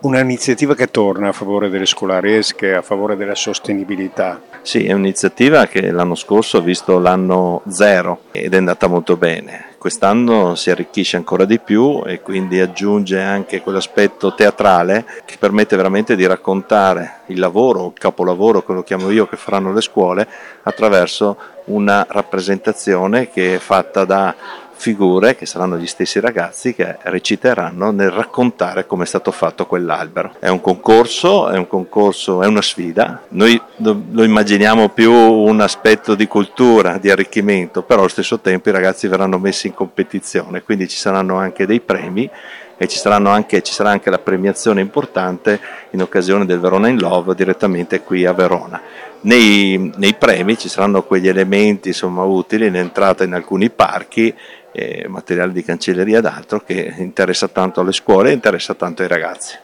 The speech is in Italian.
Un'iniziativa che torna a favore delle scolaresche, a favore della sostenibilità. Sì, è un'iniziativa che l'anno scorso ha visto l'anno zero ed è andata molto bene. Quest'anno si arricchisce ancora di più e quindi aggiunge anche quell'aspetto teatrale che permette veramente di raccontare il lavoro, il capolavoro, come lo chiamo io, che faranno le scuole attraverso una rappresentazione che è fatta da figure che saranno gli stessi ragazzi che reciteranno nel raccontare come è stato fatto quell'albero. È un concorso, è una sfida. Noi lo immaginiamo più un aspetto di cultura, di arricchimento, però allo stesso tempo i ragazzi verranno messi in competizione, quindi ci saranno anche dei premi e ci sarà anche la premiazione importante in occasione del Verona in Love direttamente qui a Verona. Nei premi ci saranno quegli elementi utili in entrata in alcuni parchi, materiale di cancelleria ed altro che interessa tanto alle scuole e interessa tanto ai ragazzi.